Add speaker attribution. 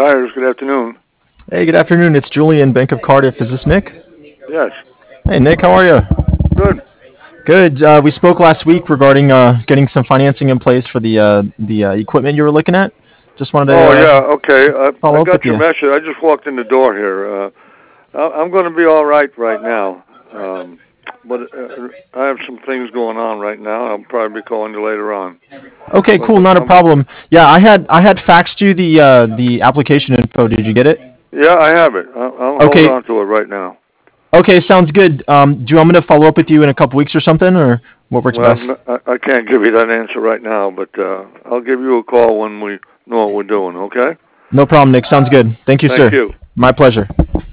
Speaker 1: Tires. Good afternoon.
Speaker 2: Hey, good afternoon. It's Julian, Bank of Cardiff. Is this Nick?
Speaker 1: Yes.
Speaker 2: Hey, Nick, how are you?
Speaker 1: Good.
Speaker 2: Good. We spoke last week regarding getting some financing in place for the equipment you were looking at. Just wanted to
Speaker 1: Oh yeah. Okay. I
Speaker 2: follow up
Speaker 1: got
Speaker 2: with
Speaker 1: your
Speaker 2: you.
Speaker 1: message. I just walked in the door here. I'm going to be all right now. But I have some things going on right now. I'll probably be calling you later on.
Speaker 2: Okay,
Speaker 1: But
Speaker 2: cool. Not a
Speaker 1: I'm.
Speaker 2: problem. Yeah, I had faxed you the application info. Did you get it?
Speaker 1: Yeah, I have it. I'll hold
Speaker 2: Okay.
Speaker 1: on to it right now.
Speaker 2: Okay, sounds good. Do you want me to follow up with you in a couple weeks or something, or what works
Speaker 1: Well,
Speaker 2: best?
Speaker 1: I can't give you that answer right now, but I'll give you a call when we know what we're doing. Okay.
Speaker 2: No problem, Nick. Sounds good. Thank you,
Speaker 1: Thank
Speaker 2: sir.
Speaker 1: you.
Speaker 2: My pleasure.